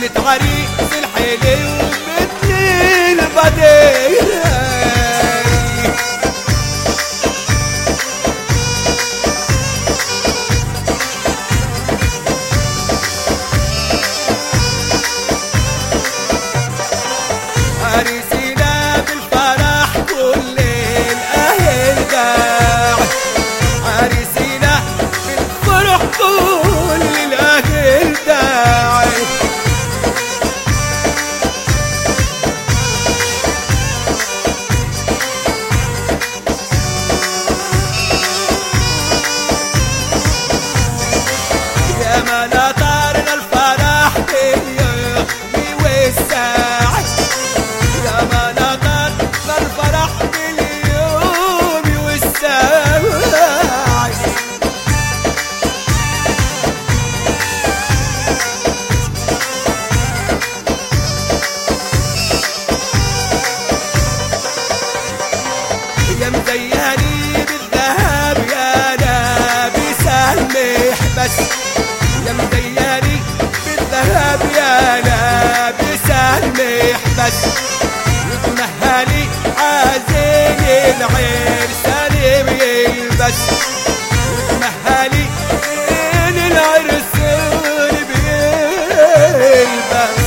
طلت عريس الحلو مثل البدير. عريسنا بالفرح كل الأهل قاعد، عريسنا بالفرح كل الأهل قاعد. يا ما نطرنا الفرح باليوم والساعة، يا ما نطرنا الفرح باليوم والساعة. يا مزياني بالذهب يا لابس المحبس، يا مزياني بالذهب يا لابس المحبس. وتمهلي عازل العرسان بيلبس، وتمهلي العرسان بيلبس.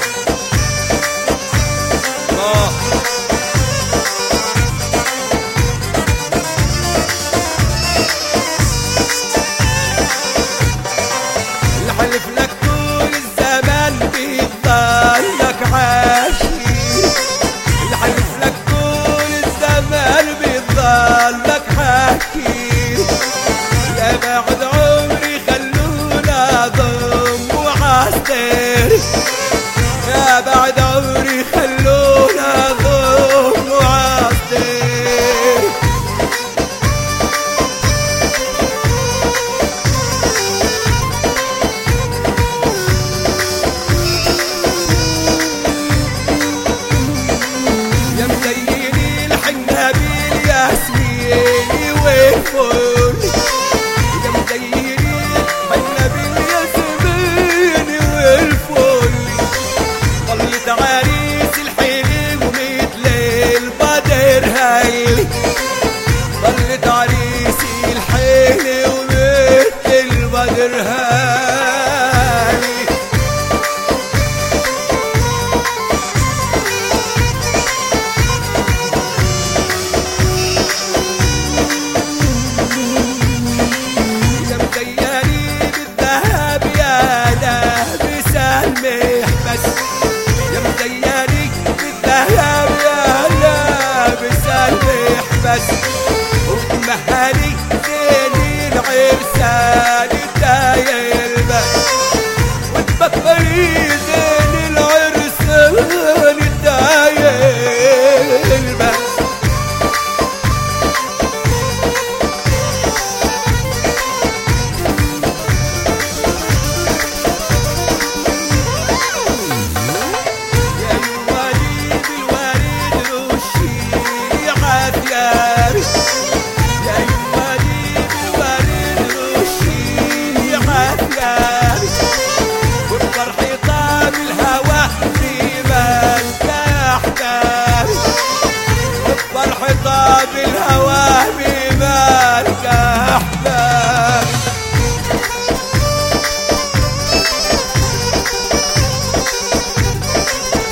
الحلف لك طول الزمان بيضلك عاشق، الحلف لك طول الزمان بيضلك حكي. يا بعد عمري خلونا ضم وعستر، يا بعد عمري خلونا ضم وعستر. يا مزيني الحنة بالياسمين والفل، يا مزيني الحنة بالياسمين والفل. طلت عريس الحلو مثل البدر هايلي، طلت عريس الحلو مثل البدر هايلي. يا مزياني بالذهب يا لابس المحبس، يا مزياني بالذهب يا لابس المحبس. وتمهلي زين العرسان الدايلبس، وتبكري زين العرسان الدايلبس. يا يوالي بالورد رشي عافياري، يا يوالي بالورد رشي عافياري. والفرح طاب الهوى